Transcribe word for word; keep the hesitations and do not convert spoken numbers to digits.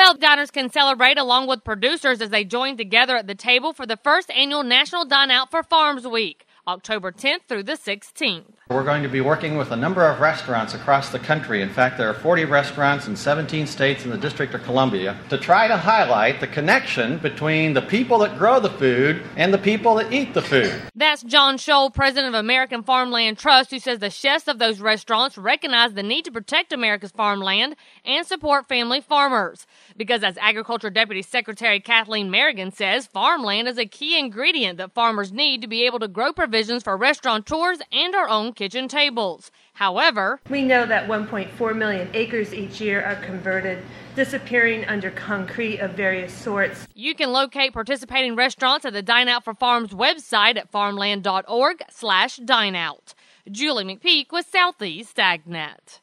well, diners can celebrate along with producers as they join together at the table for the first annual National Dine Out for Farms Week, October tenth through the sixteenth. We're going to be working with a number of restaurants across the country. In fact, there are forty restaurants in seventeen states in the District of Columbia to try to highlight the connection between the people that grow the food and the people that eat the food. That's John Scholl, president of American Farmland Trust, who says the chefs of those restaurants recognize the need to protect America's farmland and support family farmers. Because as Agriculture Deputy Secretary Kathleen Merrigan says, farmland is a key ingredient that farmers need to be able to grow provisions for restaurateurs and our own kitchen tables. However, we know that one point four million acres each year are converted, disappearing under concrete of various sorts. You can locate participating restaurants at the Dine Out for Farms website at farmland dot org slash dine out. Julie McPeak with Southeast AgNet.